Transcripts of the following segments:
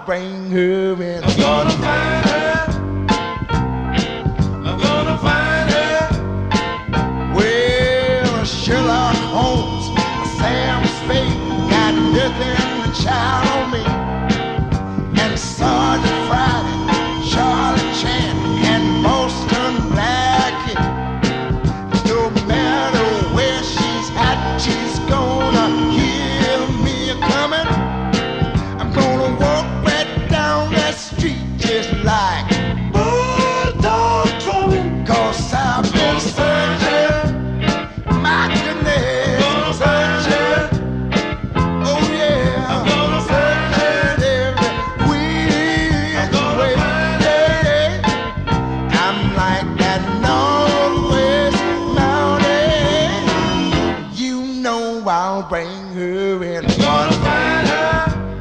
bring her in. I'm gonna find her. I'm gonna find her. Well, Sherlock Holmes, Sam Spade got nothing to child on me. And Sergeant Friday, Charlie Chan, and Boston Blackie. No matter where she's at, she's gonna hear me coming. I'm gonna walk right down that street just like Bulldog drumming. 'cause I've been searching, my goodness, Gonna find her. oh yeah, I'm gonna find her. every which I'm gonna way. find her. I'm like that Northwest Mountain. You know I'll bring her in. Gonna find her.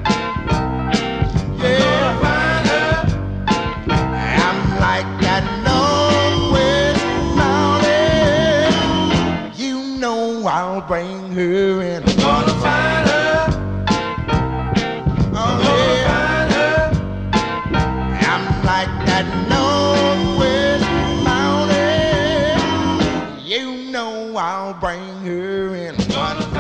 Yeah, Gonna find her. I'm like that Northwest Mountain. You know I'll bring her in. Gonna find her. Oh Gonna yeah, find her. I'm like that Northwest Mountain. You know I'll bring her in. Gonna